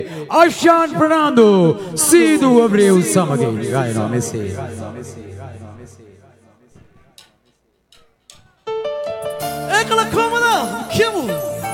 Ashan Fernando Sidu Abreu සමගින් ගායනා මෙසේ ඒකල කොමද කියමු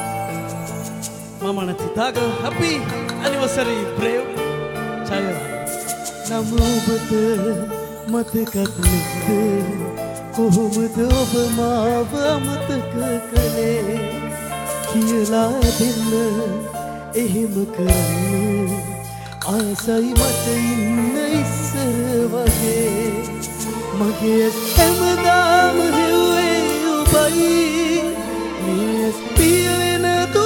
මම නැතිතාග happy anniversary Brave චාය නම් ඔබට මතකත් නැද්ද කොහොමද ඔබ මාව අමතක කළේ කියලා දෙන්න එහෙම කරන්න ආසයි මට ඉන්න ඉස්සර වගේ මගේ හැමදාම හෙව්වේ ඔබයි මේ පියවෙන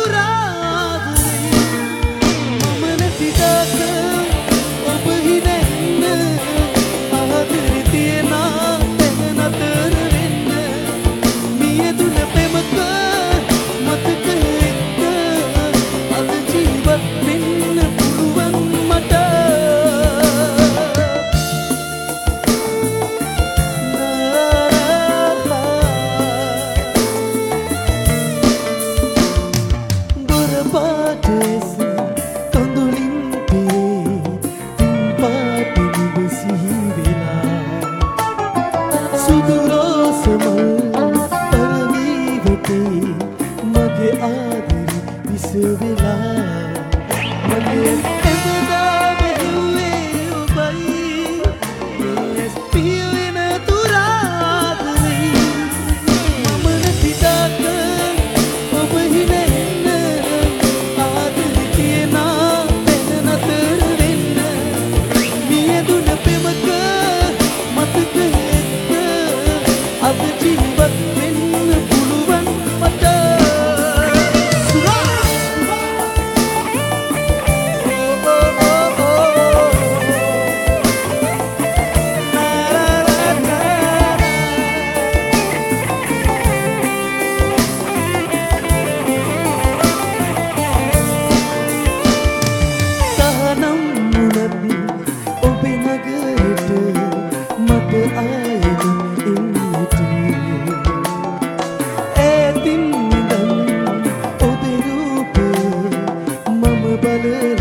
දුරාදුරේ මම නැතිදාක ඔබ හිනෙන්න ආදරේ තියන තැන නතර වෙන්න මියදුන පෙමක මතක එක්ක අද ජීවත් වෙන්න පුළුවන් මට Bale